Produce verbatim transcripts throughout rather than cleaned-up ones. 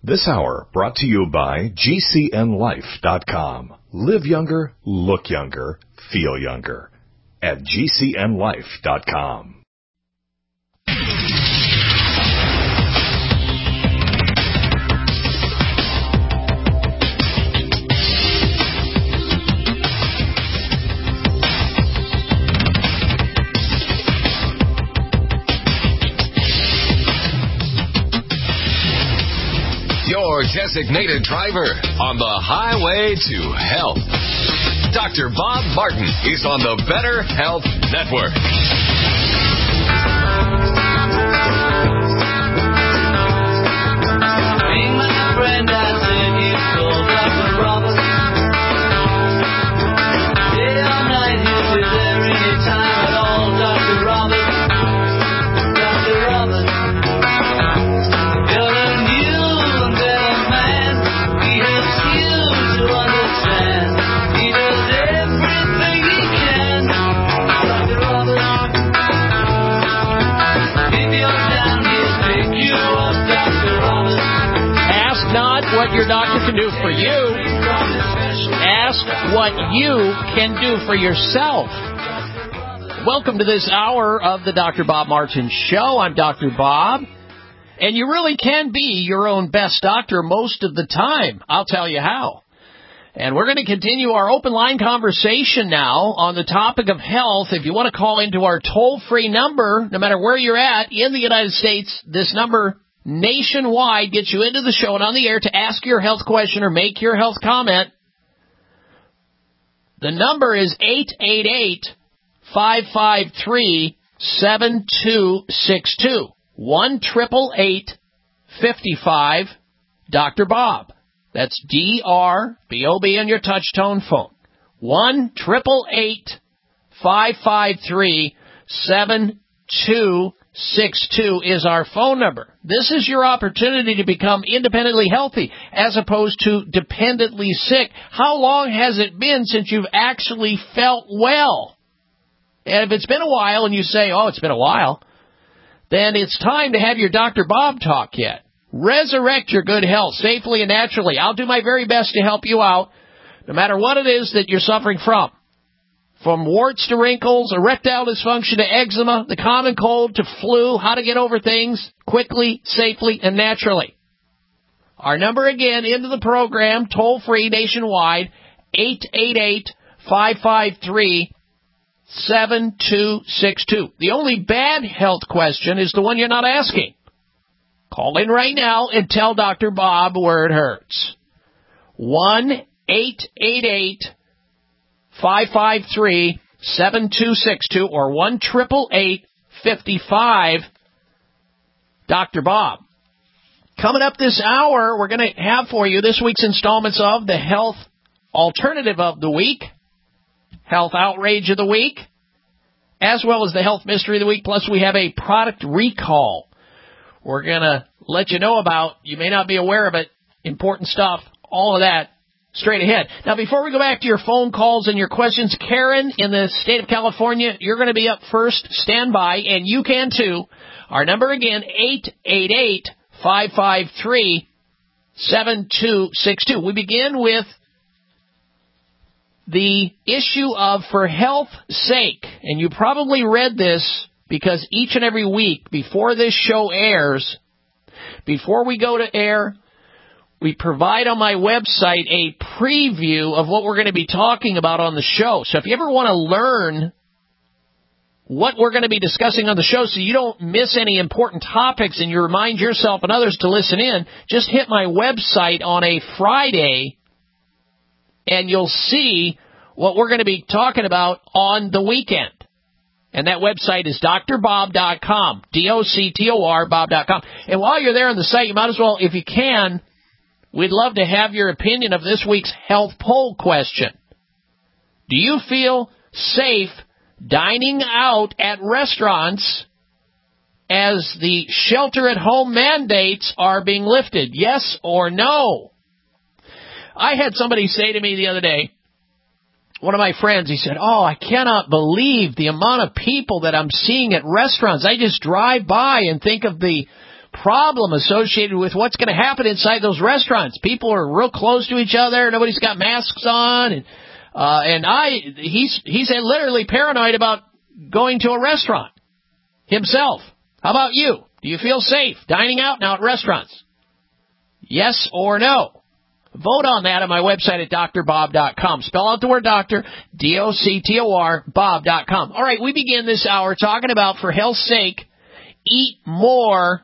This hour brought to you by G C N life dot com. Live younger, look younger, feel younger at G C N life dot com. Your designated driver on the highway to health. Doctor Bob Martin is on the Better Health Network. Being my friend, I said you called Doctor Robert. Day or night, he'll be there any time at all. Doctor Robert. Doctor Robert. You're a new and better man. He helps you to understand. He does everything he can. Doctor Robert. If you're down, he'll pick you up. Doctor Robert. Ask not what your doctor can do for you. Ask what you can do for yourself. Welcome to this hour of the Doctor Bob Martin Show. I'm Doctor Bob. And you really can be your own best doctor most of the time. I'll tell you how. And we're going to continue our open line conversation now on the topic of health. If you want to call into our toll-free number, no matter where you're at in the United States, this number nationwide gets you into the show and on the air to ask your health question or make your health comment. The number is eight eight eight, five five three, seven two six two. one eight eight eight, five five, Doctor Bob. That's D R B O B on your touch-tone phone. one eight eight eight, five five three, seven two six two is our phone number. This is your opportunity to become independently healthy as opposed to dependently sick. How long has it been since you've actually felt well? And if it's been a while and you say, oh, it's been a while, then it's time to have your Doctor Bob talk yet. Resurrect your good health safely and naturally. I'll do my very best to help you out, no matter what it is that you're suffering from. From warts to wrinkles, erectile dysfunction to eczema, the common cold to flu, how to get over things quickly, safely, and naturally. Our number again into the program, toll-free nationwide, eight eight eight, five five three, seven two six two. The only bad health question is the one you're not asking. Call in right now and tell Doctor Bob where it hurts. one eight eight eight, five five three, seven two six two or one eight eight eight, five five, Doctor Bob. Coming up this hour, we're going to have for you this week's installments of the Health Alternative of the Week, Health Outrage of the Week, as well as the Health Mystery of the Week. Plus, we have a product recall we're going to let you know about. You may not be aware of it. Important stuff. All of that straight ahead. Now, before we go back to your phone calls and your questions, Karen in the state of California, you're going to be up first. Stand by, and you can too. Our number again, eight eight eight, five five three, seven two six two. We begin with the issue of for health's sake, and you probably read this because each and every week before this show airs, before we go to air, we provide on my website a preview of what we're going to be talking about on the show. So if you ever want to learn what we're going to be discussing on the show so you don't miss any important topics and you remind yourself and others to listen in, just hit my website on a Friday and you'll see what we're going to be talking about on the weekend. And that website is D R bob dot com, D O C T O R, Bob dot com. And while you're there on the site, you might as well, if you can, we'd love to have your opinion of this week's health poll question. Do you feel safe dining out at restaurants as the shelter-at-home mandates are being lifted? Yes or no? I had somebody say to me the other day, one of my friends, he said, oh, I cannot believe the amount of people that I'm seeing at restaurants. I just drive by and think of the problem associated with what's going to happen inside those restaurants. People are real close to each other. Nobody's got masks on, and uh, and I he's he's literally paranoid about going to a restaurant himself. How about you? Do you feel safe dining out now at restaurants? Yes or no? Vote on that at my website at D R bob dot com. Spell out the word doctor, D O C T O R, Bob dot com. All right, we begin this hour talking about, for health's sake, eat more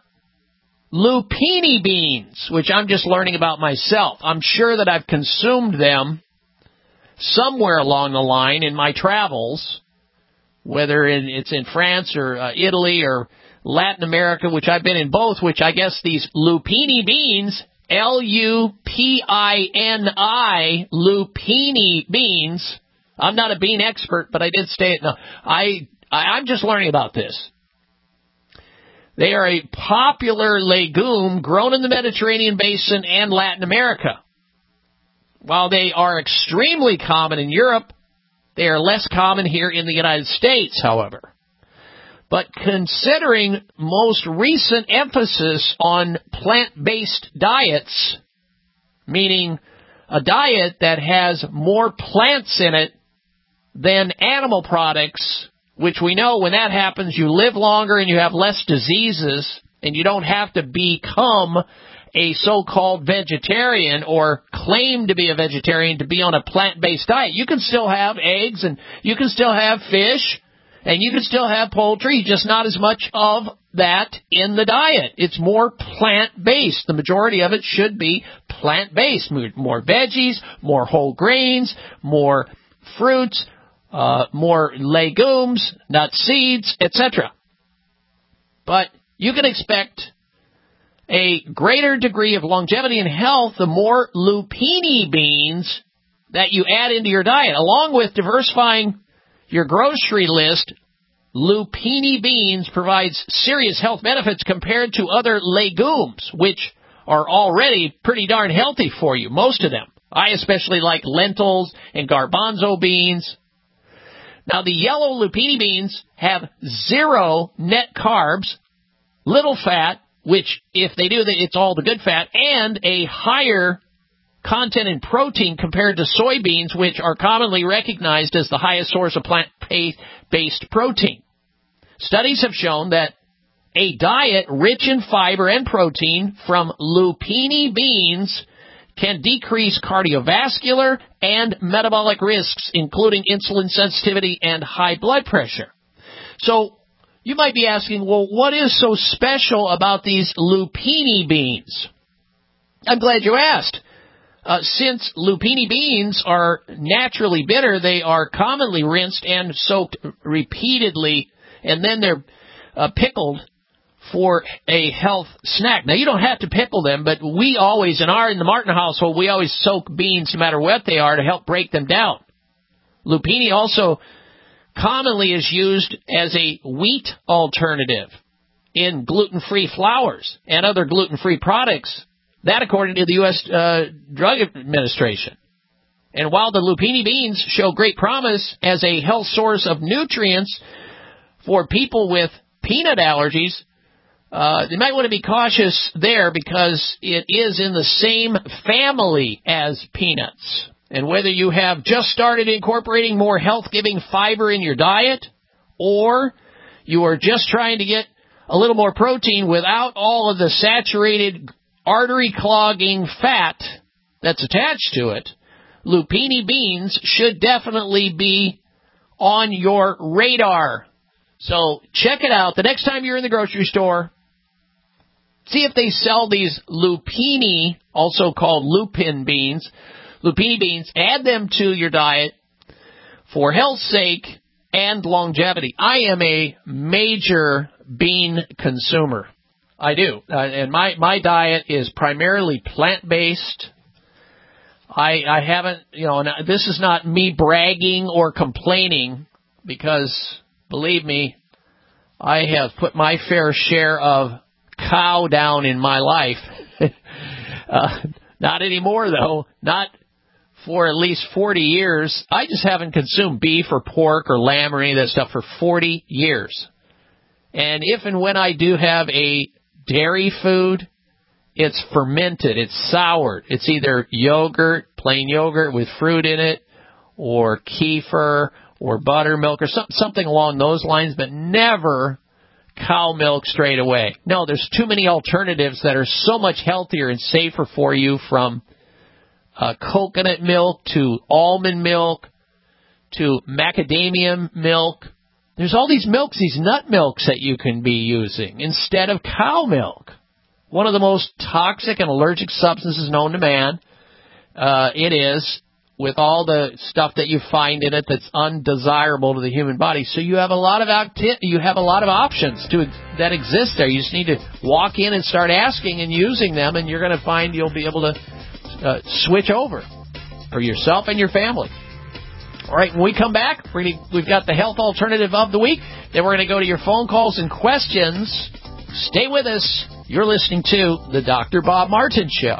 lupini beans, which I'm just learning about myself. I'm sure that I've consumed them somewhere along the line in my travels, whether in, it's in France or uh, Italy or Latin America, which I've been in both, which I guess these lupini beans, L U P I N I, lupini beans. I'm not a bean expert, but I did stay at, no, I, I, I'm just learning about this. They are a popular legume grown in the Mediterranean basin and Latin America. While they are extremely common in Europe, they are less common here in the United States, however. But considering most recent emphasis on plant-based diets, meaning a diet that has more plants in it than animal products, which we know when that happens, you live longer and you have less diseases, and you don't have to become a so-called vegetarian or claim to be a vegetarian to be on a plant-based diet. You can still have eggs, and you can still have fish, and you can still have poultry, just not as much of that in the diet. It's more plant-based. The majority of it should be plant-based. More veggies, more whole grains, more fruits, uh, more legumes, nuts, seeds, et cetera. But you can expect a greater degree of longevity and health the more lupini beans that you add into your diet. Along with diversifying your grocery list, lupini beans provides serious health benefits compared to other legumes, which are already pretty darn healthy for you, most of them. I especially like lentils and garbanzo beans. Now, the yellow lupini beans have zero net carbs, little fat, which if they do, it's all the good fat, and a higher content in protein compared to soybeans, which are commonly recognized as the highest source of plant-based protein. Studies have shown that a diet rich in fiber and protein from lupini beans can decrease cardiovascular and metabolic risks, including insulin sensitivity and high blood pressure. So you might be asking, well, what is so special about these lupini beans? I'm glad you asked. Uh, since lupini beans are naturally bitter, they are commonly rinsed and soaked repeatedly, and then they're uh, pickled for a health snack. Now, you don't have to pickle them, but we always, in our in the Martin household, we always soak beans no matter what they are to help break them down. Lupini also commonly is used as a wheat alternative in gluten-free flours and other gluten-free products. That, according to the U S Uh, Drug Administration. And while the lupini beans show great promise as a health source of nutrients for people with peanut allergies, uh, you might want to be cautious there because it is in the same family as peanuts. And whether you have just started incorporating more health-giving fiber in your diet, or you are just trying to get a little more protein without all of the saturated artery-clogging fat that's attached to it, lupini beans should definitely be on your radar. So check it out. The next time you're in the grocery store, see if they sell these lupini, also called lupin beans, lupini beans. Add them to your diet for health's sake and longevity. I am a major bean consumer. I do. Uh, and my, my diet is primarily plant-based. I, I haven't, you know, and this is not me bragging or complaining because, believe me, I have put my fair share of cow down in my life. uh, not anymore, though. Not for at least forty years. I just haven't consumed beef or pork or lamb or any of that stuff for forty years. And if and when I do have a dairy food, it's fermented, it's soured. It's either yogurt, plain yogurt with fruit in it, or kefir, or buttermilk, or some, something along those lines, but never cow milk straight away. No, there's too many alternatives that are so much healthier and safer for you, from uh, coconut milk to almond milk to macadamia milk. There's all these milks, these nut milks that you can be using instead of cow milk. One of the most toxic and allergic substances known to man. Uh, it is, with all the stuff that you find in it that's undesirable to the human body. So you have a lot of acti- you have a lot of options to that exist there. You just need to walk in and start asking and using them, and you're going to find you'll be able to uh, switch over for yourself and your family. All right, when we come back, we're gonna, we've got the health alternative of the week. Then we're going to go to your phone calls and questions. Stay with us. You're listening to the Doctor Bob Martin Show.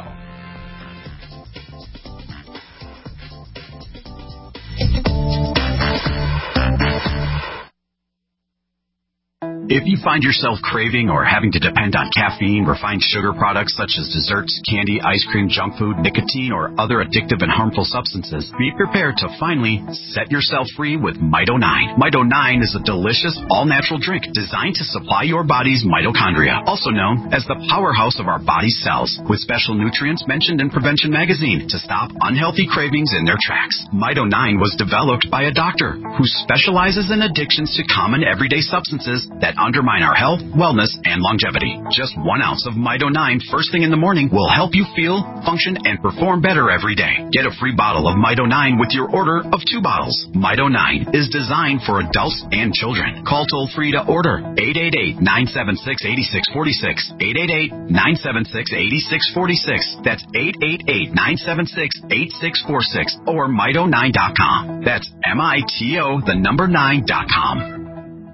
If you find yourself craving or having to depend on caffeine, refined sugar products such as desserts, candy, ice cream, junk food, nicotine, or other addictive and harmful substances, be prepared to finally set yourself free with Mito nine. Mito nine is a delicious, all-natural drink designed to supply your body's mitochondria, also known as the powerhouse of our body's cells, with special nutrients mentioned in Prevention Magazine to stop unhealthy cravings in their tracks. Mito nine was developed by a doctor who specializes in addictions to common everyday substances that undermine our health, wellness, and longevity. Just one ounce of Mito nine first thing in the morning will help you feel, function, and perform better every day. Get a free bottle of Mito nine with your order of two bottles. Mito nine is designed for adults and children. Call toll-free to order eight eight eight, nine seven six, eight six four six, eight eight eight, nine seven six, eight six four six. That's eight eight eight, nine seven six, eight six four six or mito nine dot com. That's M I T O, the number nine dot com.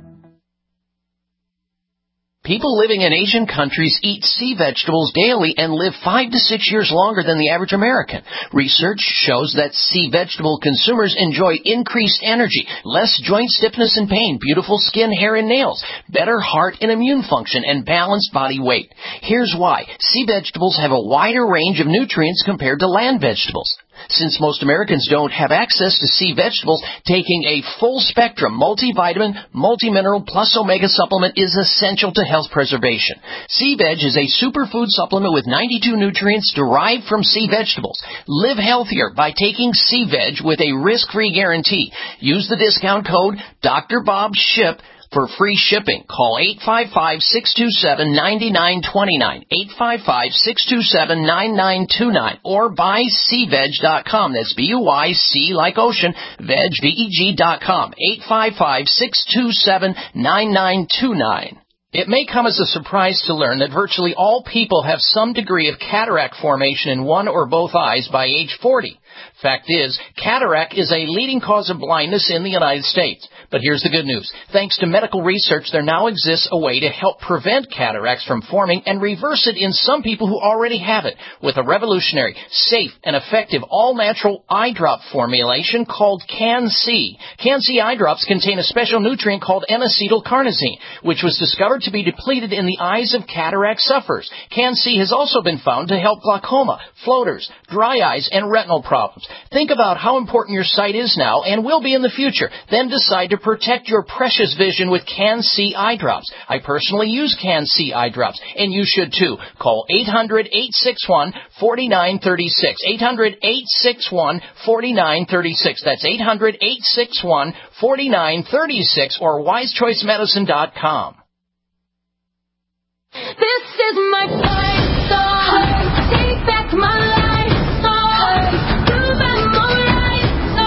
People living in Asian countries eat sea vegetables daily and live five to six years longer than the average American. Research shows that sea vegetable consumers enjoy increased energy, less joint stiffness and pain, beautiful skin, hair, and nails, better heart and immune function, and balanced body weight. Here's why. Sea vegetables have a wider range of nutrients compared to land vegetables. Since most Americans don't have access to sea vegetables, taking a full-spectrum multivitamin, multimineral, plus omega supplement is essential to health preservation. Sea Veg is a superfood supplement with ninety-two nutrients derived from sea vegetables. Live healthier by taking Sea Veg with a risk-free guarantee. Use the discount code Doctor Bob Ship for free shipping. Call eight five five, six two seven, nine nine two nine, eight five five, six two seven, nine nine two nine, or buy sea veg dot com. That's B U Y C like ocean, veg, V E G dot com. eight five five, six two seven, nine nine two nine. It may come as a surprise to learn that virtually all people have some degree of cataract formation in one or both eyes by age forty. Fact is, cataract is a leading cause of blindness in the United States. But here's the good news. Thanks to medical research, there now exists a way to help prevent cataracts from forming and reverse it in some people who already have it with a revolutionary, safe, and effective all-natural eye drop formulation called Can-C. Can-C eye drops contain a special nutrient called N-acetylcarnosine, which was discovered to be depleted in the eyes of cataract sufferers. Can-C has also been found to help glaucoma, floaters, dry eyes, and retinal problems. Think about how important your sight is now and will be in the future. Then decide to protect your precious vision with Can-C eye drops. I personally use Can-C eye drops, and you should too. Call eight hundred, eight six one, four nine three six. eight hundred, eight six one, four nine three six. That's eight hundred, eight six one, four nine three six or wise choice medicine dot com. This is my fight song. Take back my life song. Prove I'm alright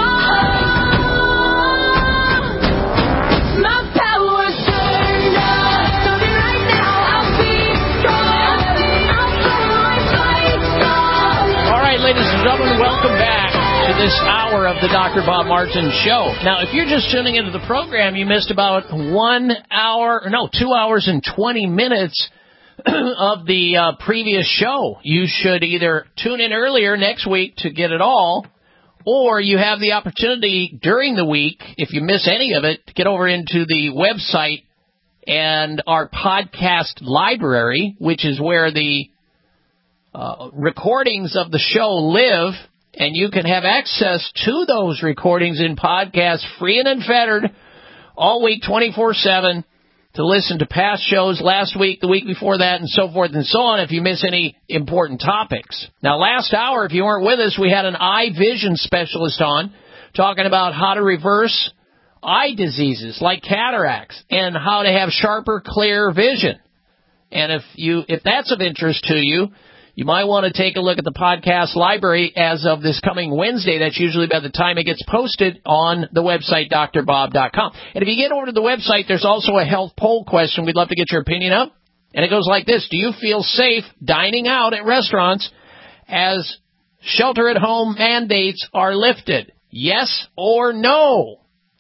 song. My power's turned up. So right now I'll be strong. I'll play my fight song. All right, ladies and gentlemen, welcome back to this hour of the Doctor Bob Martin Show. Now, if you're just tuning into the program, you missed about one hour, no, two hours and twenty minutes of the uh, previous show. You should either tune in earlier next week to get it all, or you have the opportunity during the week, if you miss any of it, to get over into the website and our podcast library, which is where the uh, recordings of the show live, and you can have access to those recordings in podcast free and unfettered all week, twenty-four seven, to listen to past shows last week, the week before that, and so forth and so on if you miss any important topics. Now, last hour, if you weren't with us, we had an eye vision specialist on talking about how to reverse eye diseases like cataracts and how to have sharper, clear vision. And if you if that's of interest to you, you might want to take a look at the podcast library as of this coming Wednesday. That's usually by the time it gets posted on the website, D R bob dot com. And if you get over to the website, there's also a health poll question. We'd love to get your opinion up. And it goes like this. Do you feel safe dining out at restaurants as shelter-at-home mandates are lifted? Yes or no?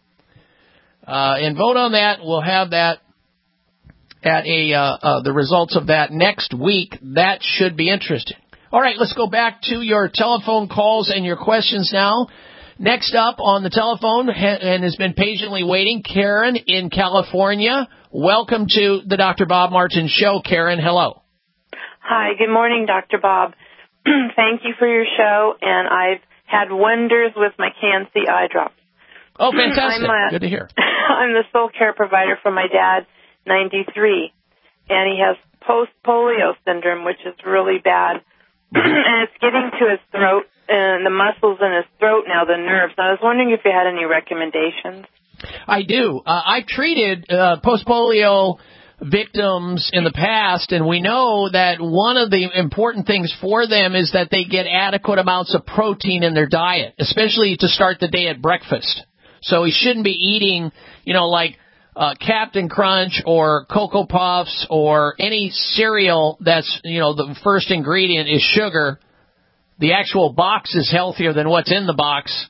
Uh, and vote on that. We'll have that at a uh, uh, the results of that next week. That should be interesting. All right, let's go back to your telephone calls and your questions now. Next up on the telephone ha- and has been patiently waiting, Karen in California. Welcome to the Doctor Bob Martin Show. Karen, hello. Hi, good morning, Doctor Bob. Thank you for your show, and I've had wonders with my Can-C eye drops. Oh, fantastic. I'm a, Good to hear. I'm the sole care provider for my dad, ninety-three, and he has post-polio syndrome, which is really bad, and it's getting to his throat and the muscles in his throat now, the nerves. I was wondering if you had any recommendations. I do. Uh, I've treated uh, post-polio victims in the past, and we know that one of the important things for them is that they get adequate amounts of protein in their diet, especially to start the day at breakfast. So he shouldn't be eating, you know, like uh, Captain Crunch or Cocoa Puffs or any cereal that's, you know, the first ingredient is sugar. The actual box is healthier than what's in the box.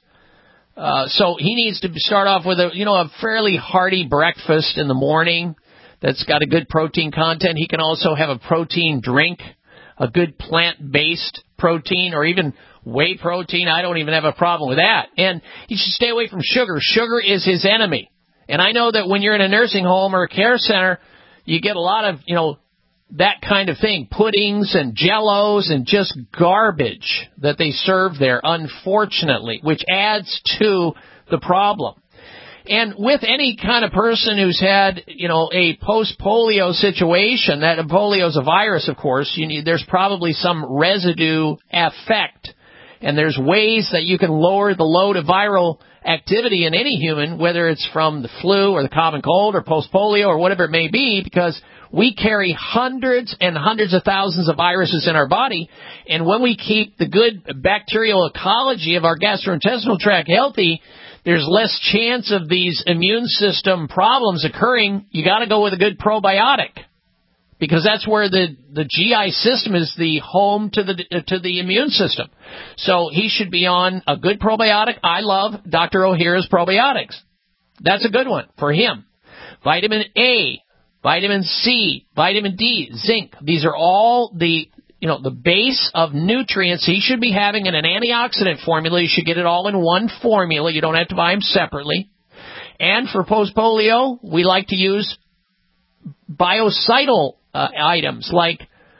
Uh, so he needs to start off with a, you know, a fairly hearty breakfast in the morning that's got a good protein content. He can also have a protein drink, a good plant-based protein, or even whey protein. I don't even have a problem with that. And he should stay away from sugar. Sugar is his enemy. And I know that when you're in a nursing home or a care center, you get a lot of, you know, that kind of thing, puddings and jellos and just garbage that they serve there, unfortunately, which adds to the problem. And with any kind of person who's had, you know, a post-polio situation, that polio is a virus, of course, you need, there's probably some residue effect. And there's ways that you can lower the load of viral activity in any human, whether it's from the flu or the common cold or post-polio or whatever it may be, because we carry hundreds and hundreds of thousands of viruses in our body. And when we keep the good bacterial ecology of our gastrointestinal tract healthy, there's less chance of these immune system problems occurring. You got to go with a good probiotic, because that's where the, the G I system is the home to the to the immune system. So he should be on a good probiotic. I love Doctor O'Hara's probiotics. That's a good one for him. Vitamin A, vitamin C, vitamin D, zinc. These are all the you know the base of nutrients he should be having in an antioxidant formula. You should get it all in one formula. You don't have to buy them separately. And for post-polio, we like to use biocidal uh, items like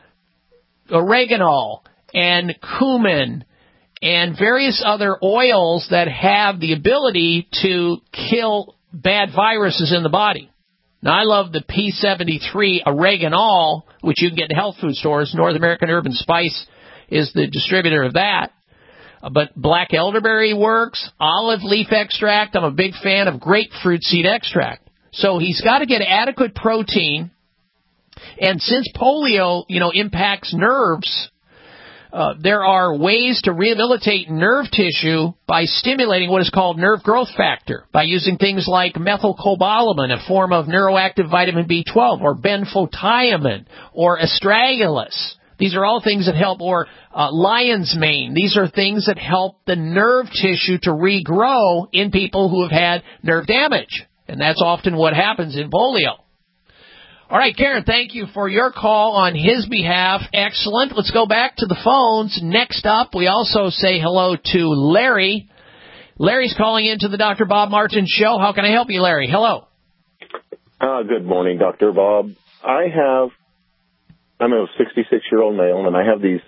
oregano and cumin and various other oils that have the ability to kill bad viruses in the body. Now, I love the P seventy-three oregano, which you can get in health food stores. North American Herb and Spice is the distributor of that. Uh, but black elderberry works, olive leaf extract. I'm a big fan of grapefruit seed extract. So he's got to get adequate protein. And since polio, you know, impacts nerves, uh, there are ways to rehabilitate nerve tissue by stimulating what is called nerve growth factor, by using things like methylcobalamin, a form of neuroactive vitamin B twelve, or benfotiamine, or astragalus. These are all things that help, or uh, lion's mane. These are things that help the nerve tissue to regrow in people who have had nerve damage. And that's often what happens in polio. All right, Karen, thank you for your call on his behalf. Excellent. Let's go back to the phones. Next up, we also say hello to Larry. Larry's calling into the Doctor Bob Martin Show. How can I help you, Larry? Hello. Uh, good morning, Doctor Bob. I have, I'm a sixty-six-year-old male, and I have these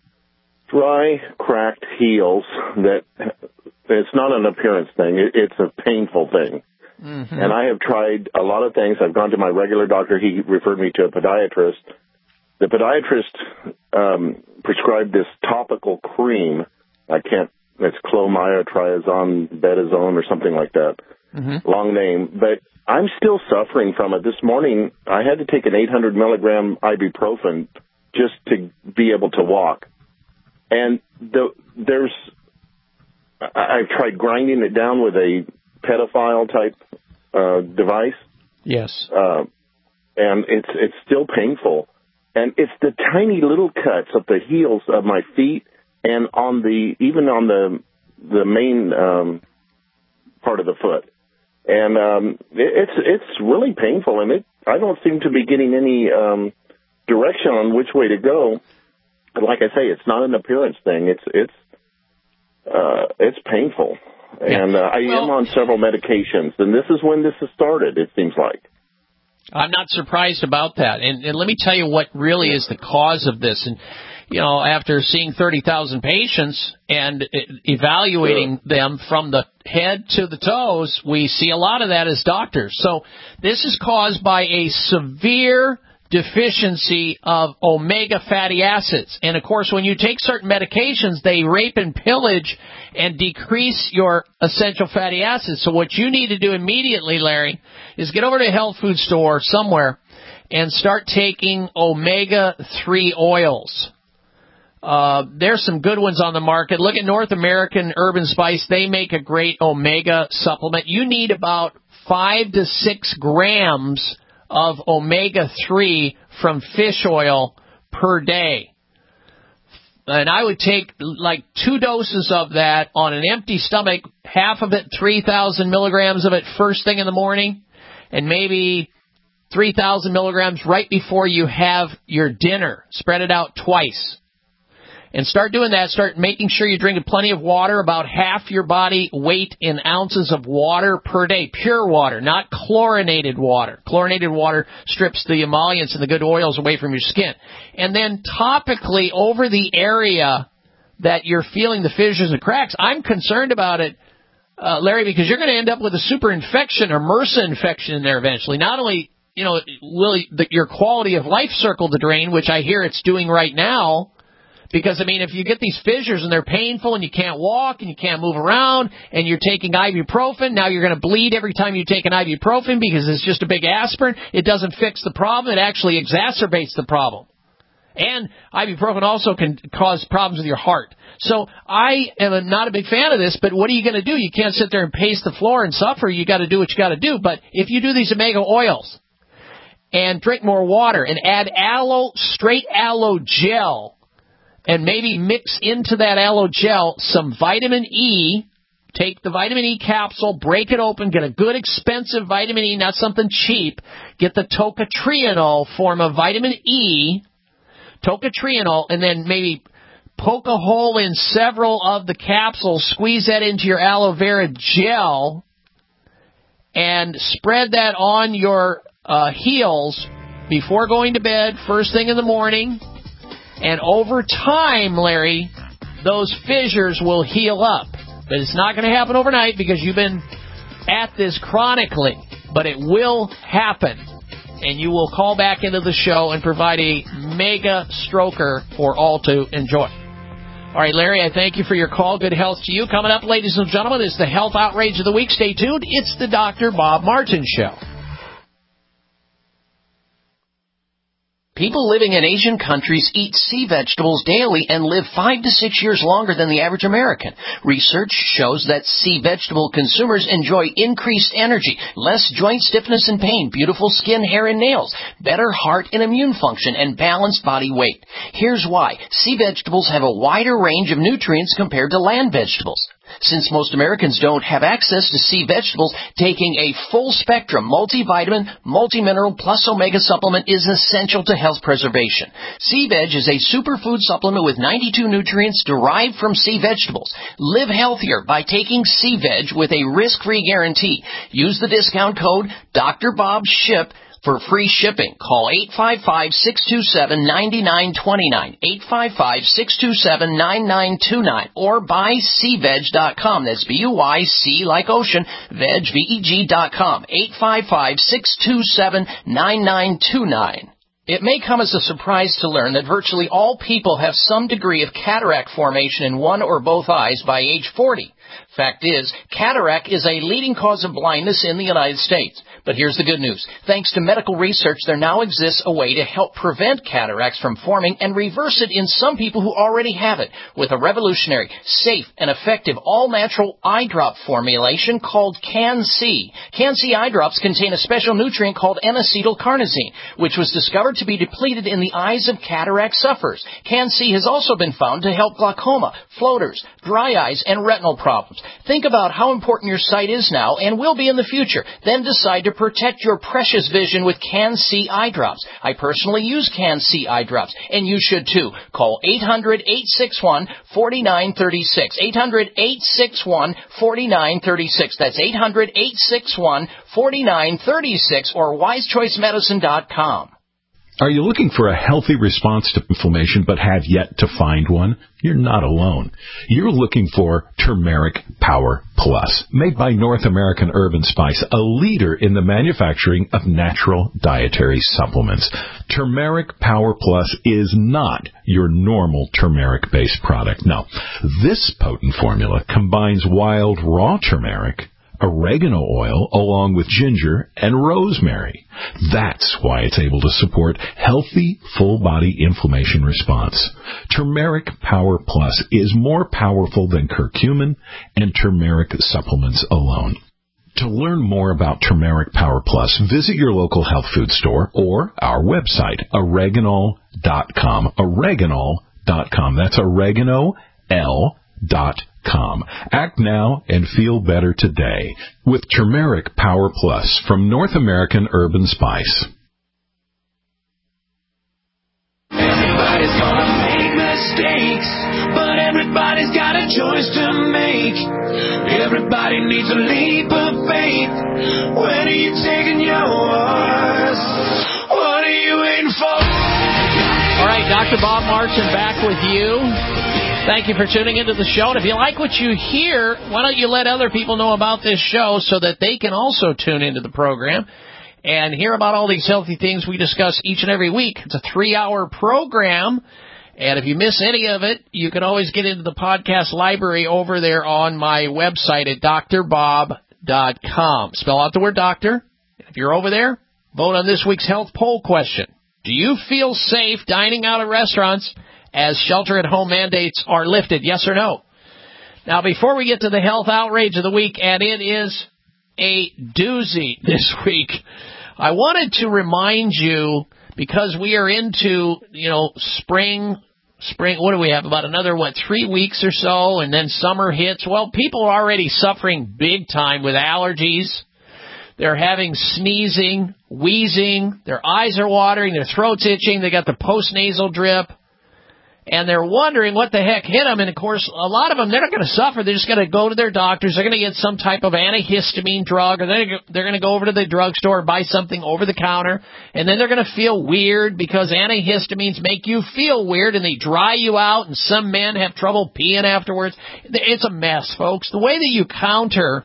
dry, cracked heels that it's not an appearance thing. It, it's a painful thing. Mm-hmm. And I have tried a lot of things. I've gone to my regular doctor. He referred me to a podiatrist. The podiatrist um, prescribed this topical cream. I can't, it's clomiotriazone, betazone, or something like that. Mm-hmm. Long name. But I'm still suffering from it. This morning, I had to take an eight hundred milligram ibuprofen just to be able to walk. And the, there's, I, I've tried grinding it down with a pedophile type uh, device. Yes. Uh, and it's it's still painful. And it's the tiny little cuts at the heels of my feet and on the, even on the, the main um, part of the foot. And um, it, it's it's really painful, and it I don't seem to be getting any um, direction on which way to go. And like I say, it's not an appearance thing. It's it's uh, it's painful, yeah. and uh, I well, am on several medications. And this is when this has started. It seems like. I'm not surprised about that, and, and let me tell you what really is the cause of this. And you know, after seeing thirty thousand patients and evaluating sure. them from the head to the toes, we see a lot of that as doctors. So this is caused by a severe deficiency of omega fatty acids. And, of course, when you take certain medications, they rape and pillage and decrease your essential fatty acids. So what you need to do immediately, Larry, is get over to a health food store somewhere and start taking omega three oils. Uh, there's some good ones on the market. Look at North American Urban Spice. They make a great omega supplement. You need about five to six grams of omega three from fish oil per day. And I would take like two doses of that on an empty stomach, half of it, three thousand milligrams of it first thing in the morning, and maybe three thousand milligrams right before you have your dinner. Spread it out twice. And start doing that. Start making sure you're drinking plenty of water, about half your body weight in ounces of water per day. Pure water, not chlorinated water. Chlorinated water strips the emollients and the good oils away from your skin. And then topically over the area that you're feeling the fissures and cracks, I'm concerned about it, uh, Larry, because you're going to end up with a super infection or MRSA infection in there eventually. Not only, you know, will the, your quality of life circle to drain, which I hear it's doing right now, because, I mean, if you get these fissures and they're painful and you can't walk and you can't move around and you're taking ibuprofen, now you're going to bleed every time you take an ibuprofen because it's just a big aspirin. It doesn't fix the problem. It actually exacerbates the problem. And ibuprofen also can cause problems with your heart. So I am not a big fan of this, but what are you going to do? You can't sit there and pace the floor and suffer. You got to do what you got to do. But if you do these omega oils and drink more water and add aloe, straight aloe gel, and maybe mix into that aloe gel some vitamin E. Take the vitamin E capsule, break it open, get a good expensive vitamin E, not something cheap. Get the tocotrienol form of vitamin E, tocotrienol, and then maybe poke a hole in several of the capsules, squeeze that into your aloe vera gel, and spread that on your uh, heels before going to bed, first thing in the morning. And over time, Larry, those fissures will heal up. But it's not going to happen overnight because you've been at this chronically. But it will happen. And you will call back into the show and provide a mega stroker for all to enjoy. All right, Larry, I thank you for your call. Good health to you. Coming up, ladies and gentlemen, is the Health Outrage of the Week. Stay tuned. It's the Doctor Bob Martin Show. People living in Asian countries eat sea vegetables daily and live five to six years longer than the average American. Research shows that sea vegetable consumers enjoy increased energy, less joint stiffness and pain, beautiful skin, hair, and nails, better heart and immune function, and balanced body weight. Here's why. Sea vegetables have a wider range of nutrients compared to land vegetables. Since most Americans don't have access to C vegetables, taking a full-spectrum multivitamin, multimineral plus omega supplement is essential to health preservation. C-Veg is a superfood supplement with ninety-two nutrients derived from sea vegetables. Live healthier by taking C-Veg with a risk-free guarantee. Use the discount code Doctor Bob Ship for free shipping. Call eight five five, six two seven, nine nine two nine, eight five five, six two seven, nine nine two nine, or buy c veg dot com. That's B U Y C like ocean, veg, V E G dot com, eight five five, six two seven, nine nine two nine. It may come as a surprise to learn that virtually all people have some degree of cataract formation in one or both eyes by age forty. Fact is, cataract is a leading cause of blindness in the United States. But here's the good news. Thanks to medical research, there now exists a way to help prevent cataracts from forming and reverse it in some people who already have it with a revolutionary, safe, and effective all-natural eye drop formulation called Can-C. Can-C eye drops contain a special nutrient called N-acetylcarnosine, which was discovered to be depleted in the eyes of cataract sufferers. Can-C has also been found to help glaucoma, floaters, dry eyes, and retinal problems. Think about how important your sight is now and will be in the future. Then decide to protect your precious vision with Can-C eye drops. I personally use Can-C eye drops, and you should too. Call eight hundred, eight six one, four nine three six. eight hundred, eight six one, four nine three six. That's eight hundred, eight six one, four nine three six or wise choice medicine dot com. Are you looking for a healthy response to inflammation but have yet to find one? You're not alone. You're looking for Turmeric Power Plus, made by North American Herb and Spice, a leader in the manufacturing of natural dietary supplements. Turmeric Power Plus is not your normal turmeric-based product. No, this potent formula combines wild raw turmeric, oregano oil, along with ginger and rosemary. That's why it's able to support healthy, full-body inflammation response. Turmeric Power Plus is more powerful than curcumin and turmeric supplements alone. To learn more about Turmeric Power Plus, visit your local health food store or our website, oreganol dot com. oreganol dot com. That's oregano, L dot com. Act now and feel better today with Turmeric Power Plus from North American Herb and Spice. Everybody's gonna make mistakes, but everybody's got a choice to make. Everybody needs a leap of faith. When are you taking yours? What are you waiting for? All right, Doctor Bob Martin back with you. Thank you for tuning into the show. And if you like what you hear, why don't you let other people know about this show so that they can also tune into the program and hear about all these healthy things we discuss each and every week. It's a three-hour program, and if you miss any of it, you can always get into the podcast library over there on my website at dr bob dot com. Spell out the word doctor. If you're over there, vote on this week's health poll question. Do you feel safe dining out at restaurants as shelter-at-home mandates are lifted, yes or no? Now, before we get to the health outrage of the week, and it is a doozy this week, I wanted to remind you, because we are into, you know, spring, spring, what do we have, about another, what, three weeks or so, and then summer hits. Well, people are already suffering big time with allergies. They're having sneezing, wheezing, their eyes are watering, their throat's itching, they got the postnasal drip. And they're wondering what the heck hit them. And, of course, a lot of them, they're not going to suffer. They're just going to go to their doctors. They're going to get some type of antihistamine drug, or they're, they're going to go over to the drugstore and buy something over the counter. And then they're going to feel weird because antihistamines make you feel weird, and they dry you out, and some men have trouble peeing afterwards. It's a mess, folks. The way that you counter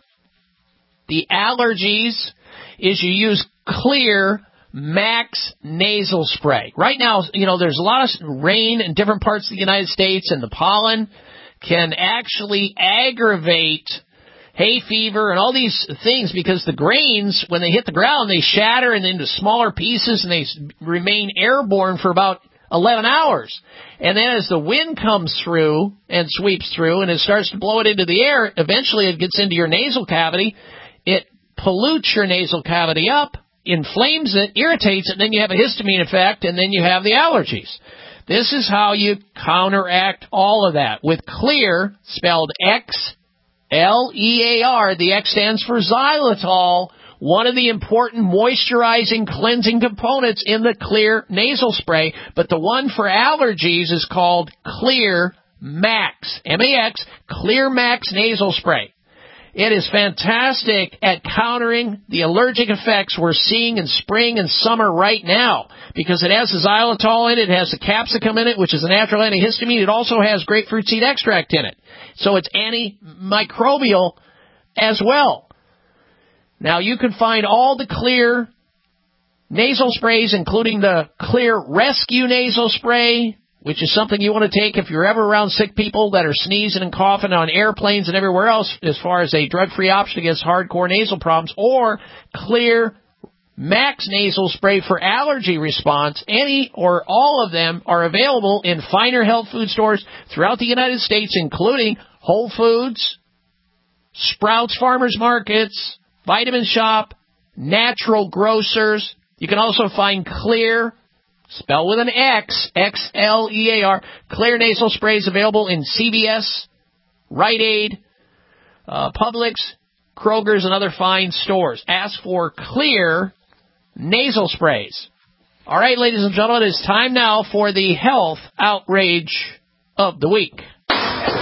the allergies is you use Clear Max nasal spray. Right now, you know, there's a lot of rain in different parts of the United States, and the pollen can actually aggravate hay fever and all these things because the grains, when they hit the ground, they shatter and into smaller pieces, and they remain airborne for about eleven hours. And then as the wind comes through and sweeps through and it starts to blow it into the air, eventually it gets into your nasal cavity. It pollutes your nasal cavity up, inflames it, irritates it, and then you have a histamine effect, and then you have the allergies. This is how you counteract all of that with Clear, spelled X L E A R. The X stands for xylitol, one of the important moisturizing, cleansing components in the Clear nasal spray. But the one for allergies is called Clear Max, M A X, Clear Max nasal spray. It is fantastic at countering the allergic effects we're seeing in spring and summer right now because it has the xylitol in it, it has the capsicum in it, which is a natural antihistamine. It also has grapefruit seed extract in it. So it's antimicrobial as well. Now, you can find all the Clear nasal sprays, including the Clear Rescue nasal spray, which is something you want to take if you're ever around sick people that are sneezing and coughing on airplanes and everywhere else as far as a drug-free option against hardcore nasal problems, or Clear Max nasal spray for allergy response. Any or all of them are available in finer health food stores throughout the United States, including Whole Foods, Sprouts Farmers Markets, Vitamin Shop, Natural Grocers. You can also find Clear, spelled with an X, X L E A R, Clear nasal sprays available in C V S, Rite Aid, uh, Publix, Kroger's, and other fine stores. Ask for Clear nasal sprays. All right, ladies and gentlemen, it's time now for the health outrage of the week. Jeez,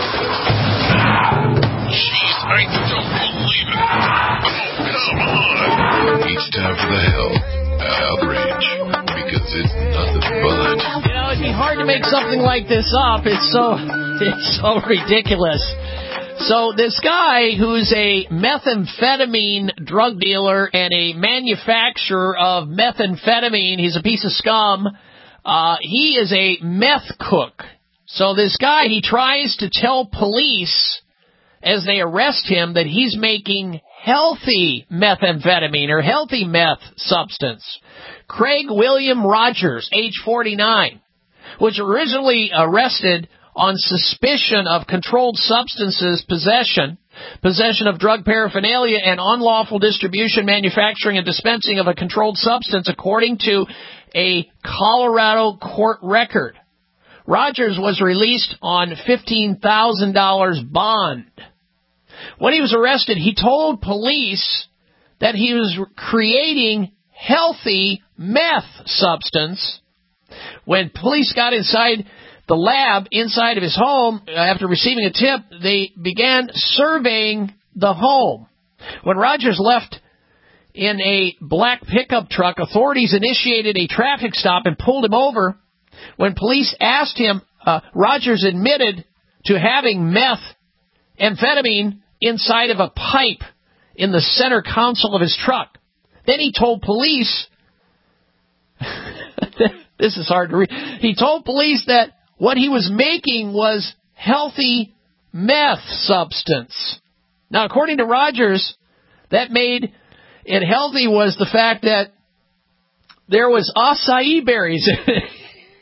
I don't believe it. Oh, come on. It's time for the health outrage. Because it's nothing but. You know, it'd be hard to make something like this up. It's so, it's so ridiculous. So this guy who's a methamphetamine drug dealer and a manufacturer of methamphetamine, he's a piece of scum. Uh, he is a meth cook. So this guy, he tries to tell police as they arrest him that he's making healthy methamphetamine or healthy meth substance. Craig William Rogers, age forty-nine, was originally arrested on suspicion of controlled substances possession, possession of drug paraphernalia, and unlawful distribution, manufacturing, and dispensing of a controlled substance, according to a Colorado court record. Rogers was released on fifteen thousand dollars bond. When he was arrested, he told police that he was creating healthy meth substance. When police got inside the lab inside of his home after receiving a tip, they began surveying the home. When Rogers left in a black pickup truck, authorities initiated a traffic stop and pulled him over. When police asked him, uh, Rogers admitted to having methamphetamine inside of a pipe in the center console of his truck. Then he told police, this is hard to read, he told police that what he was making was healthy meth substance. Now, according to Rogers, that made it healthy was the fact that there was acai berries in it.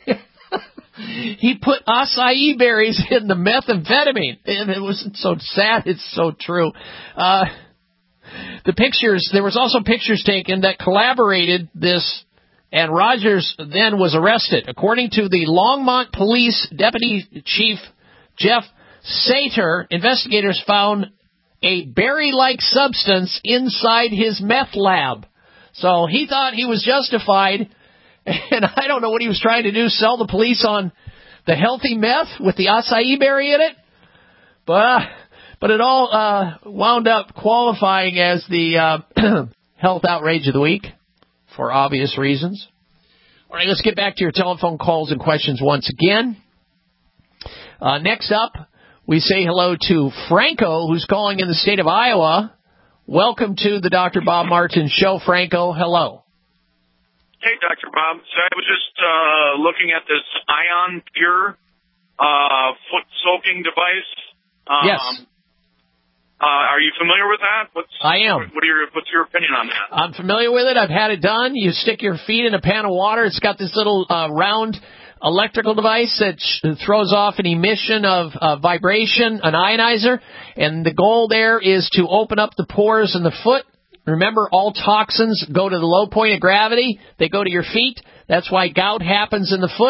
He put acai berries in the methamphetamine. And it was so sad. It's so true. Uh, the pictures, there was also pictures taken that collaborated this, and Rogers then was arrested. According to the Longmont Police Deputy Chief Jeff Sater, investigators found a berry-like substance inside his meth lab. So he thought he was justified, and I don't know what he was trying to do, sell the police on the healthy meth with the acai berry in it? But, uh, but it all uh, wound up qualifying as the uh, health outrage of the week for obvious reasons. All right, let's get back to your telephone calls and questions once again. Uh, next up, we say hello to Franco, who's calling in the state of Iowa. Welcome to the Doctor Bob Martin Show, Franco. Hello. Hey, Doctor Bob. So I was just uh, looking at this Ion Pure uh, foot soaking device. Um, yes. Uh, are you familiar with that? What's, I am. What are your, what's your opinion on that? I'm familiar with it. I've had it done. You stick your feet in a pan of water. It's got this little uh, round electrical device that sh- throws off an emission of uh, vibration, an ionizer, and the goal there is to open up the pores in the foot. Remember, all toxins go to the low point of gravity. They go to your feet. That's why gout happens in the foot.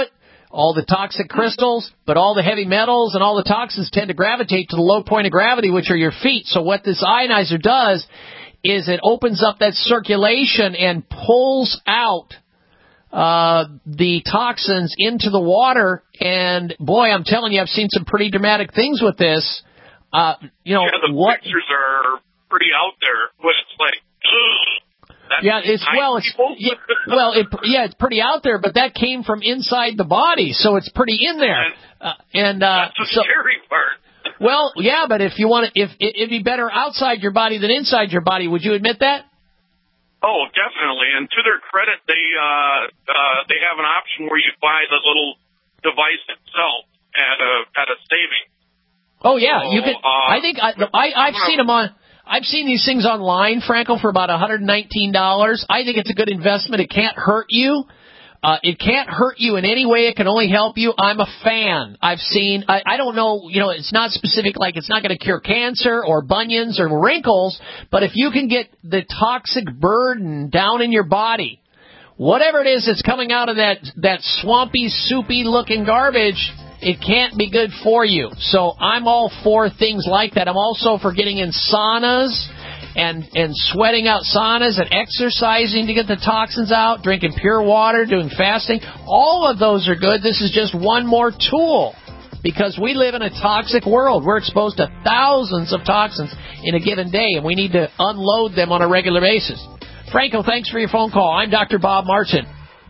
all the toxic crystals, but all the heavy metals and all the toxins tend to gravitate to the low point of gravity, which are your feet. So what this ionizer does is it opens up that circulation and pulls out uh the toxins into the water. And boy, I'm telling you, I've seen some pretty dramatic things with this. Uh, you know, yeah, the what? pictures are pretty out there, but it's like, ugh. That's Yeah, it's well, it's yeah, well, it, yeah, it's pretty out there, but that came from inside the body, so it's pretty in there. Uh, and uh, that's the so, scary part. Well, yeah, but if you want to, if it'd be better outside your body than inside your body, would you admit that? Oh, definitely. And to their credit, they uh, uh, they have an option where you buy the little device itself at a at a savings. Oh yeah, so, you could. Uh, I think I, I I've seen them on. I've seen these things online, Frankel, for about one hundred nineteen dollars. I think it's a good investment. It can't hurt you. Uh, it can't hurt you in any way. It can only help you. I'm a fan. I've seen, I, I don't know, you know, it's not specific, like it's not going to cure cancer or bunions or wrinkles, but if you can get the toxic burden down in your body, whatever it is that's coming out of that, that swampy, soupy looking garbage, it can't be good for you. So I'm all for things like that. I'm also for getting in saunas and and sweating out saunas and exercising to get the toxins out, drinking pure water, doing fasting. All of those are good. This is just one more tool because we live in a toxic world. We're exposed to thousands of toxins in a given day, and we need to unload them on a regular basis. Franco, thanks for your phone call. I'm Doctor Bob Martin.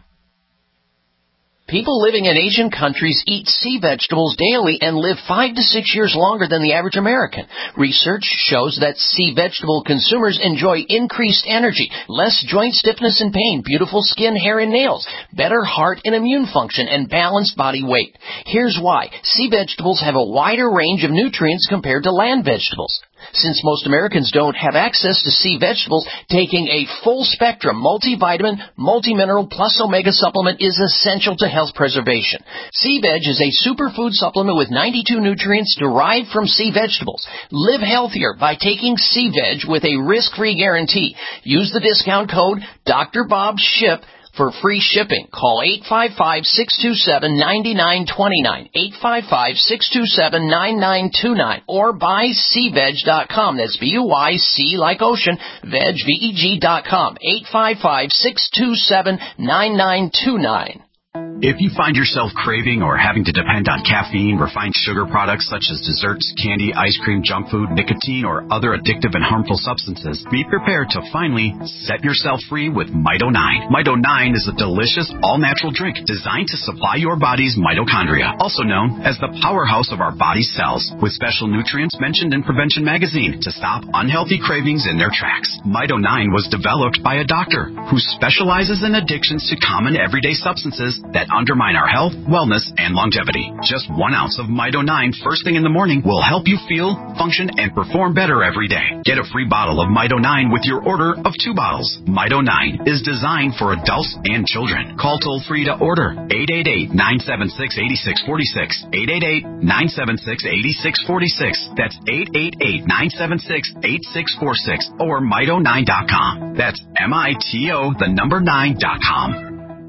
People living in Asian countries eat sea vegetables daily and live five to six years longer than the average American. Research shows that sea vegetable consumers enjoy increased energy, less joint stiffness and pain, beautiful skin, hair, and nails, better heart and immune function, and balanced body weight. Here's why. Sea vegetables have a wider range of nutrients compared to land vegetables. Since most Americans don't have access to sea vegetables, taking a full-spectrum multivitamin, multimineral plus omega supplement is essential to health preservation. Sea Veg is a superfood supplement with ninety-two nutrients derived from sea vegetables. Live healthier by taking Sea Veg with a risk-free guarantee. Use the discount code Doctor Bob Ship for free shipping. Call eight five five, six two seven, nine nine two nine, eight five five, six two seven, nine nine two nine, or buy sea veg dot com. That's B U Y C like ocean, veg, V E G dot com, eight five five, six two seven, nine nine two nine. If you find yourself craving or having to depend on caffeine, refined sugar products such as desserts, candy, ice cream, junk food, nicotine, or other addictive and harmful substances, be prepared to finally set yourself free with Mito nine. Mito nine is a delicious, all-natural drink designed to supply your body's mitochondria, also known as the powerhouse of our body's cells, with special nutrients mentioned in Prevention Magazine to stop unhealthy cravings in their tracks. Mito nine was developed by a doctor who specializes in addictions to common everyday substances that undermine our health, wellness, and longevity. Just one ounce of Mito nine first thing in the morning will help you feel, function, and perform better every day. Get a free bottle of Mito nine with your order of two bottles. Mito nine is designed for adults and children. Call toll-free to order eight eight eight, nine seven six, eight six four six, eight eight eight, nine seven six, eight six four six. That's eight eight eight, nine seven six, eight six four six or mito nine dot com. That's M I T O, the number nine dot com.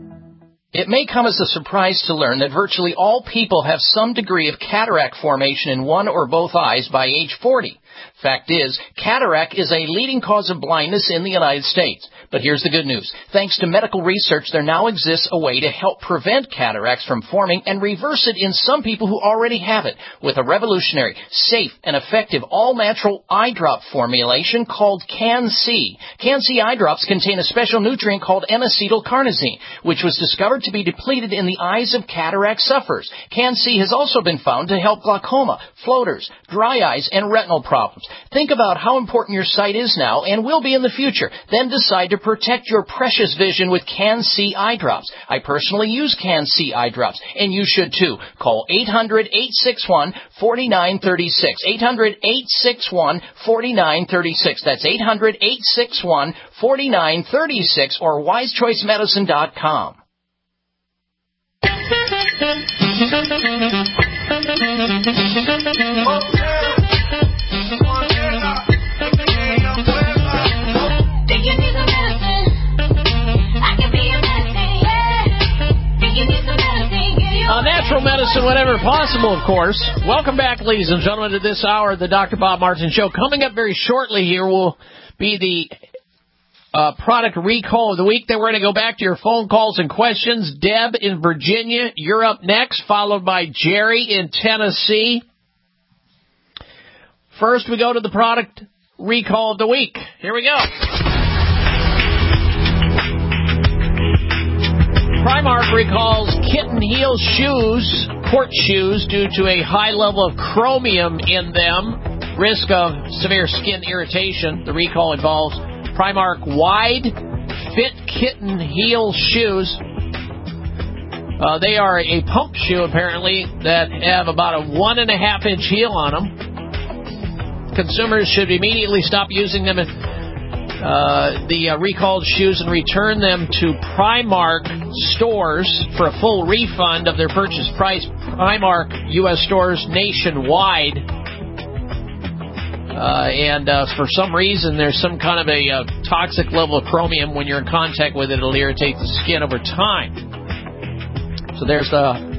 It may come as a surprise to learn that virtually all people have some degree of cataract formation in one or both eyes by age forty. Fact is, cataract is a leading cause of blindness in the United States. But here's the good news. Thanks to medical research, there now exists a way to help prevent cataracts from forming and reverse it in some people who already have it with a revolutionary, safe, and effective all-natural eye drop formulation called Can-C. Can-C eye drops contain a special nutrient called N-acetylcarnosine, which was discovered to be depleted in the eyes of cataract sufferers. Can-C has also been found to help glaucoma, floaters, dry eyes, and retinal problems. Think about how important your sight is now and will be in the future. Then decide to protect your precious vision with Can-C eye drops. I personally use Can-C eye drops, and you should too. Call eight hundred, eight six one, four nine three six. eight hundred, eight six one, four nine three six. That's eight hundred, eight six one, four nine three six or wise choice medicine dot com. Uh, Yes, and whenever possible, of course. Welcome back, ladies and gentlemen, to this hour of the Doctor Bob Martin Show. Coming up very shortly here will be the uh, product recall of the week. Then we're going to go back to your phone calls and questions. Deb in Virginia, you're up next, followed by Jerry in Tennessee. First, we go to the product recall of the week. Here we go. Primark recalls kitten heel shoes, court shoes, due to a high level of chromium in them, risk of severe skin irritation. The recall involves Primark wide fit kitten heel shoes. Uh, they are a pump shoe, apparently, that have about a one and a half inch heel on them. Consumers should immediately stop using them Uh, the uh, recalled shoes and return them to Primark stores for a full refund of their purchase price. Primark U S stores nationwide. Uh, and uh, for some reason, there's some kind of a uh, toxic level of chromium. When you're in contact with it, it'll irritate the skin over time. So there's the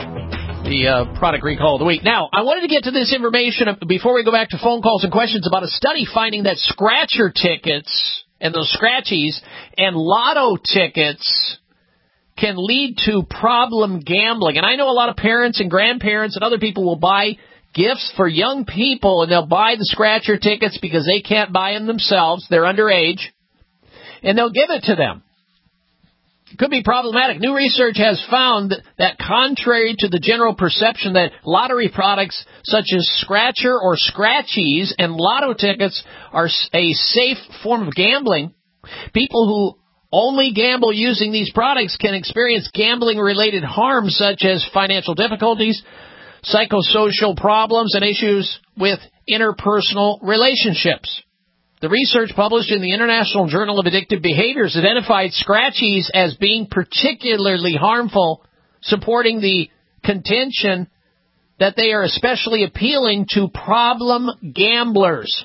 the uh, product recall of the week. Now, I wanted to get to this information before we go back to phone calls and questions about a study finding that scratcher tickets and those scratchies and lotto tickets can lead to problem gambling. And I know a lot of parents and grandparents and other people will buy gifts for young people, and they'll buy the scratcher tickets because they can't buy them themselves. They're underage. And they'll give it to them. It could be problematic. New research has found that contrary to the general perception that lottery products such as scratcher or scratchies and lotto tickets are a safe form of gambling, people who only gamble using these products can experience gambling-related harm such as financial difficulties, psychosocial problems, and issues with interpersonal relationships. The research published in the International Journal of Addictive Behaviors identified scratchies as being particularly harmful, supporting the contention that they are especially appealing to problem gamblers.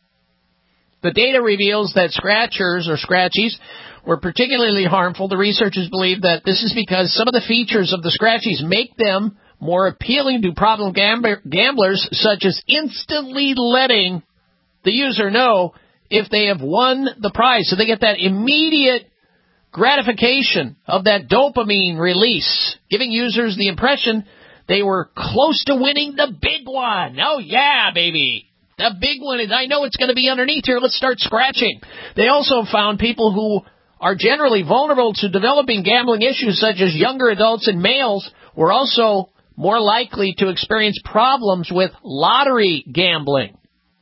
The data reveals that scratchers or scratchies were particularly harmful. The researchers believe that this is because some of the features of the scratchies make them more appealing to problem gamblers, such as instantly letting the user know if they have won the prize. So they get that immediate gratification of that dopamine release, giving users the impression they were close to winning the big one. Oh, yeah, baby. The big one is, I know it's going to be underneath here. Let's start scratching. They also found people who are generally vulnerable to developing gambling issues, such as younger adults and males, were also more likely to experience problems with lottery gambling.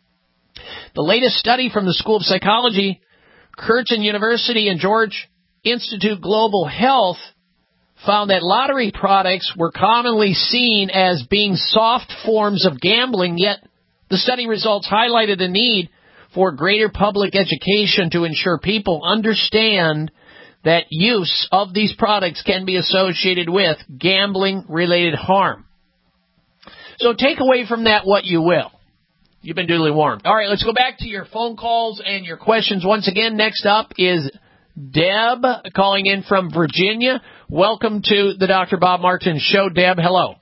The latest study from the School of Psychology, Curtin University, and George Institute Global Health found that lottery products were commonly seen as being soft forms of gambling, yet the study results highlighted a need for greater public education to ensure people understand that use of these products can be associated with gambling-related harm. So take away from that what you will. You've been duly warned. All right, let's go back to your phone calls and your questions. Once again, next up is Deb calling in from Virginia. Welcome to the Doctor Bob Martin Show. Deb, hello.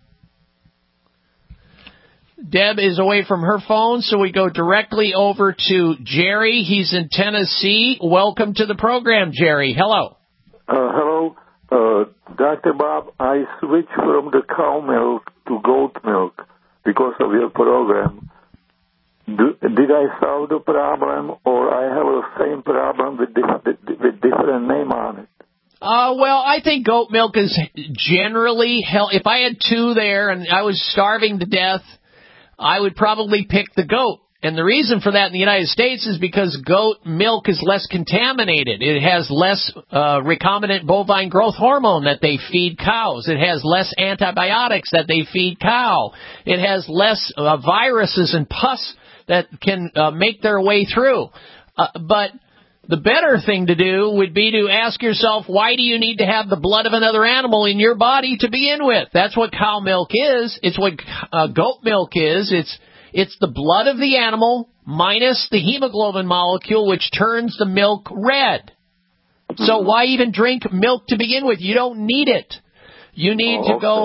Deb is away from her phone, so we go directly over to Jerry. He's in Tennessee. Welcome to the program, Jerry. Hello. Uh, hello, uh, Doctor Bob. I switched from the cow milk to goat milk because of your program. Do, did I solve the problem, or I have the same problem with, di- with different name on it? Uh, well, I think goat milk is generally hell. If I had two there and I was starving to death, I would probably pick the goat. And the reason for that in the United States is because goat milk is less contaminated. It has less uh, recombinant bovine growth hormone that they feed cows. It has less antibiotics that they feed cow. It has less uh, viruses and pus that can uh, make their way through. Uh, but the better thing to do would be to ask yourself, why do you need to have the blood of another animal in your body to begin with? That's what cow milk is. It's what uh, goat milk is. It's it's the blood of the animal minus the hemoglobin molecule, which turns the milk red. So why even drink milk to begin with? You don't need it. You need oh, to go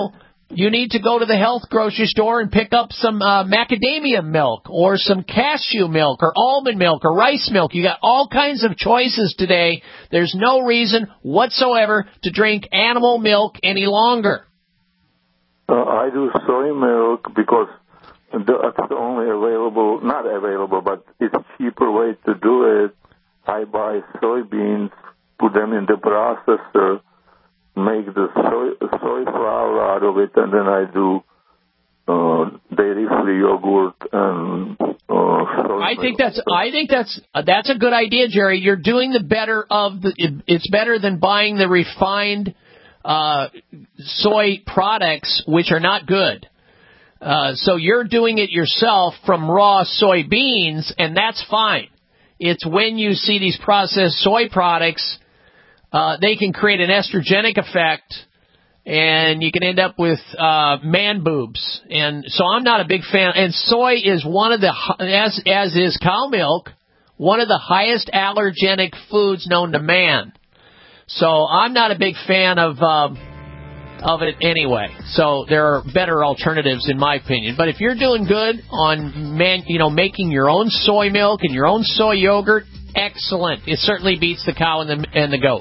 You need to go to the health grocery store and pick up some uh, macadamia milk or some cashew milk or almond milk or rice milk. You got all kinds of choices today. There's no reason whatsoever to drink animal milk any longer. Uh, I do soy milk because that's the only available, not available, but it's a cheaper way to do it. I buy soybeans, put them in the processor, make the soy, soy flour out of it, and then I do uh, dairy-free yogurt and uh, soy I think milk. that's I think that's uh, that's a good idea, Jerry. You're doing the better of the. It, it's better than buying the refined uh, soy products, which are not good. Uh, so you're doing it yourself from raw soybeans, and that's fine. It's when you see these processed soy products. Uh, they can create an estrogenic effect, and you can end up with uh, man boobs. And so I'm not a big fan. And soy is one of the, as as is cow milk, one of the highest allergenic foods known to man. So I'm not a big fan of uh, of it anyway. So there are better alternatives in my opinion. But if you're doing good on man, you know, making your own soy milk and your own soy yogurt, excellent. It certainly beats the cow and the and the goat.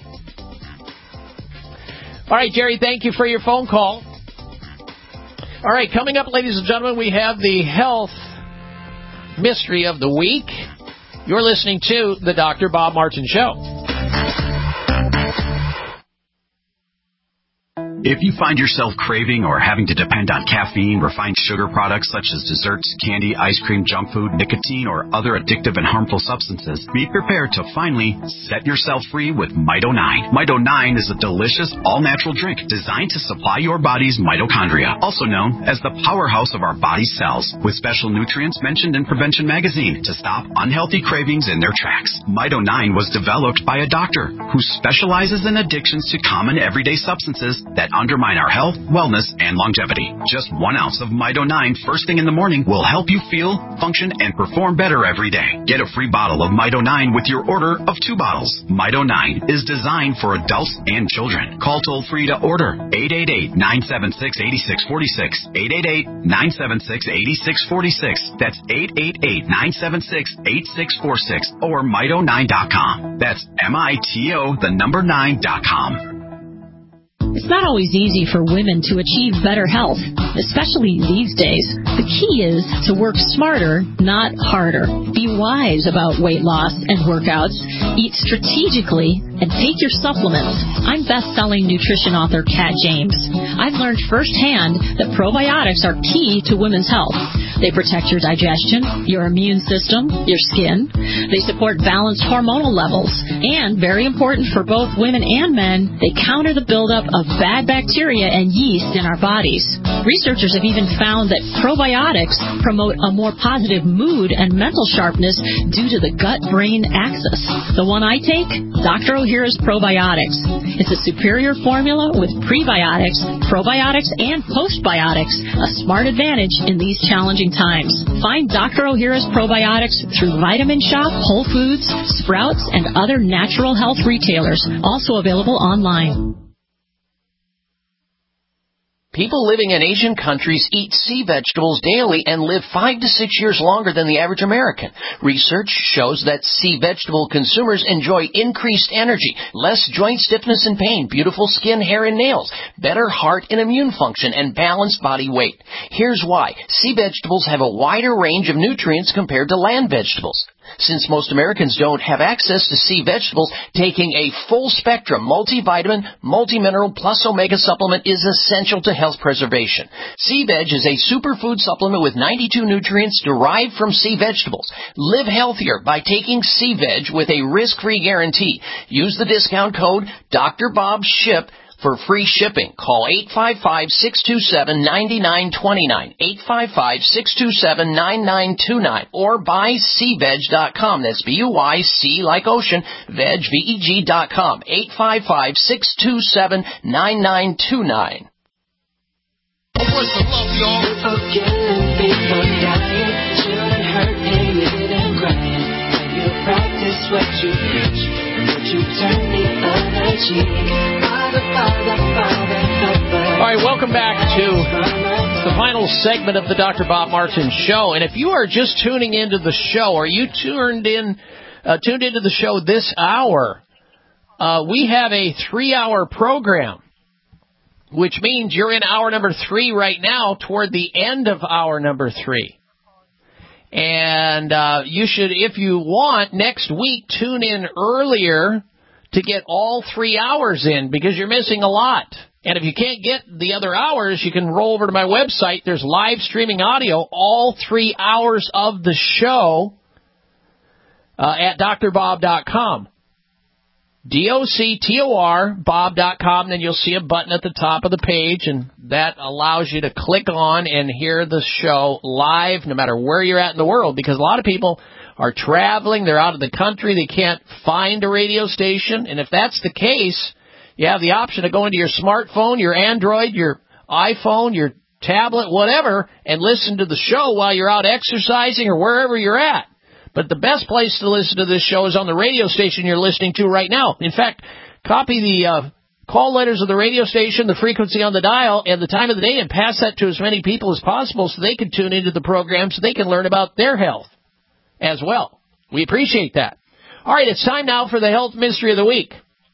All right, Jerry, thank you for your phone call. All right, coming up, ladies and gentlemen, we have the health mystery of the week. You're listening to the Doctor Bob Martin Show. If you find yourself craving or having to depend on caffeine, refined sugar products such as desserts, candy, ice cream, junk food, nicotine, or other addictive and harmful substances, be prepared to finally set yourself free with Mito nine. Mito nine is a delicious, all-natural drink designed to supply your body's mitochondria, also known as the powerhouse of our body's cells, with special nutrients mentioned in Prevention Magazine to stop unhealthy cravings in their tracks. Mito nine was developed by a doctor who specializes in addictions to common everyday substances that undermine our health, wellness, and longevity. Just one ounce of Mito nine first thing in the morning will help you feel, function, and perform better every day. Get a free bottle of Mito nine with your order of two bottles. Mito nine is designed for adults and children. Call toll-free to order eight eight eight, nine seven six, eight six four six, eight eight eight, nine seven six, eight six four six. That's eight eight eight, nine seven six, eight six four six or mito nine dot com. That's M I T O, the number nine dot com. It's not always easy for women to achieve better health, especially these days. The key is to work smarter, not harder. Be wise about weight loss and workouts. Eat strategically and take your supplements. I'm best-selling nutrition author Kat James. I've learned firsthand that probiotics are key to women's health. They protect your digestion, your immune system, your skin. They support balanced hormonal levels. And, very important for both women and men, they counter the buildup of bad bacteria and yeast in our bodies. Researchers have even found that probiotics promote a more positive mood and mental sharpness due to the gut-brain axis. The one I take, Doctor Ohhira's Probiotics. It's a superior formula with prebiotics, probiotics, and postbiotics, a smart advantage in these challenging times. Find Doctor Ohhira's Probiotics through Vitamin Shop, Whole Foods, Sprouts, and other natural health retailers, also available online. People living in Asian countries eat sea vegetables daily and live five to six years longer than the average American. Research shows that sea vegetable consumers enjoy increased energy, less joint stiffness and pain, beautiful skin, hair, and nails, better heart and immune function, and balanced body weight. Here's why. Sea vegetables have a wider range of nutrients compared to land vegetables. Since most Americans don't have access to sea vegetables, taking a full-spectrum multivitamin, multimineral plus omega supplement is essential to health preservation. Sea Veg is a superfood supplement with ninety-two nutrients derived from sea vegetables. Live healthier by taking Sea Veg with a risk-free guarantee. Use the discount code Doctor Bob Ship for free shipping. Call eight five five, six two seven, nine nine two nine, eight five five, six two seven, nine nine two nine, or buy sea veg dot com. That's B U Y C like ocean, veg, V E G dot com, eight five five, six two seven, nine nine two nine. What's the love, y'all? People killing, people dying, children hurt, hated, and crying. When you practice what you preach, would you turn the other cheek? All right, welcome welcome back to the final segment of the Doctor Bob Martin Show. And if you are just tuning into the show, or you tuned in, uh, tuned into the show this hour, uh, we have a three-hour program, which means you're in hour number three right now, toward the end of hour number three. And uh, you should, if you want, next week tune in earlier to get all three hours in, because you're missing a lot. And if you can't get the other hours, you can roll over to my website. There's live streaming audio, all three hours of the show uh, at D R bob dot com. D O C T O R, bob dot com, and then you'll see a button at the top of the page, and that allows you to click on and hear the show live no matter where you're at in the world, because a lot of people are traveling, they're out of the country, they can't find a radio station, and if that's the case, you have the option to go into your smartphone, your Android, your iPhone, your tablet, whatever, and listen to the show while you're out exercising or wherever you're at. But the best place to listen to this show is on the radio station you're listening to right now. In fact, copy the uh, call letters of the radio station, the frequency on the dial, and the time of the day, and pass that to as many people as possible so they can tune into the program so they can learn about their health as well. We appreciate that. All right, it's time now for the Health Mystery of the Week.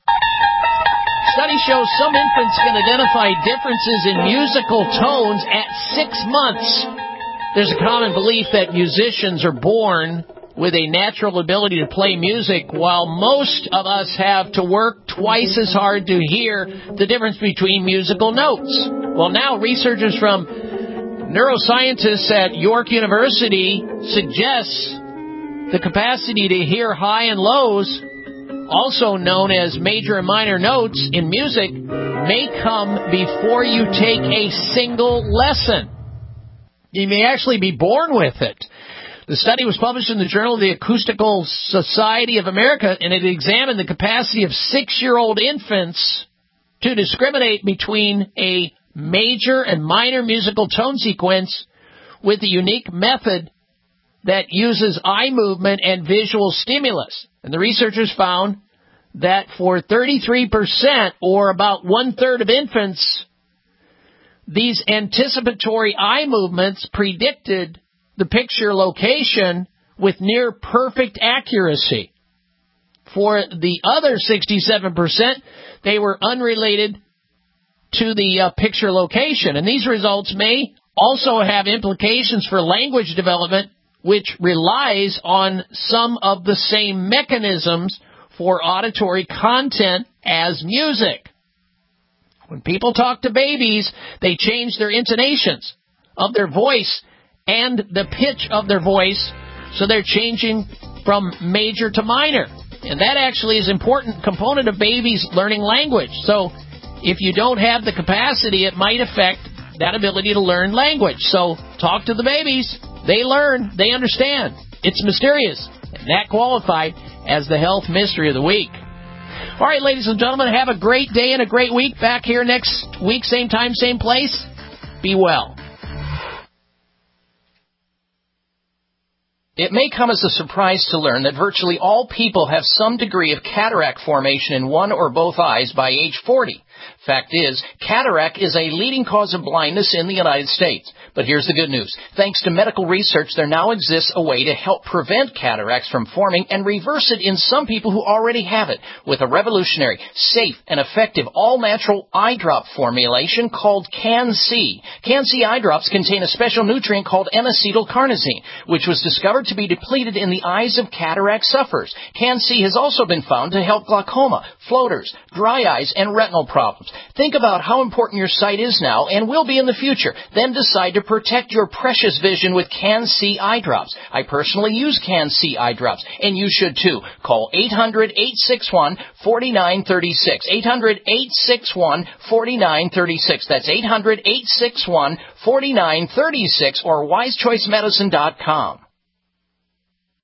Study shows some infants can identify differences in musical tones at six months. There's a common belief that musicians are born with a natural ability to play music, while most of us have to work twice as hard to hear the difference between musical notes. Well, now researchers from neuroscientists at York University suggests the capacity to hear high and lows, also known as major and minor notes in music, may come before you take a single lesson. You may actually be born with it. The study was published in the Journal of the Acoustical Society of America, and it examined the capacity of six-year-old infants to discriminate between a major and minor musical tone sequence with a unique method that uses eye movement and visual stimulus. And the researchers found that for thirty-three percent, or about one-third of infants, these anticipatory eye movements predicted the picture location with near perfect accuracy. For the other sixty-seven percent, they were unrelated to the uh, picture location. And these results may also have implications for language development, which relies on some of the same mechanisms for auditory content as music. When people talk to babies, they change their intonations of their voice and the pitch of their voice, so they're changing from major to minor. And that actually is an important component of babies learning language. So if you don't have the capacity, it might affect that ability to learn language. So talk to the babies. They learn. They understand. It's mysterious. And that qualified as the Health Mystery of the Week. All right, ladies and gentlemen, have a great day and a great week. Back here next week, same time, same place. Be well. It may come as a surprise to learn that virtually all people have some degree of cataract formation in one or both eyes by age forty. Fact is, cataract is a leading cause of blindness in the United States. But here's the good news. Thanks to medical research, there now exists a way to help prevent cataracts from forming and reverse it in some people who already have it with a revolutionary, safe, and effective all-natural eye drop formulation called Can-C. Can-C eye drops contain a special nutrient called N-acetylcarnosine, which was discovered to be depleted in the eyes of cataract sufferers. Can-C has also been found to help glaucoma, floaters, dry eyes, and retinal problems. Think about how important your sight is now and will be in the future. Then decide to protect your precious vision with Can-C eye drops. I personally use Can-C eye drops, and you should too. Call eight hundred, eight six one, four nine three six. eight hundred, eight six one, four nine three six. That's eight hundred, eight six one, four nine three six or wise choice medicine dot com.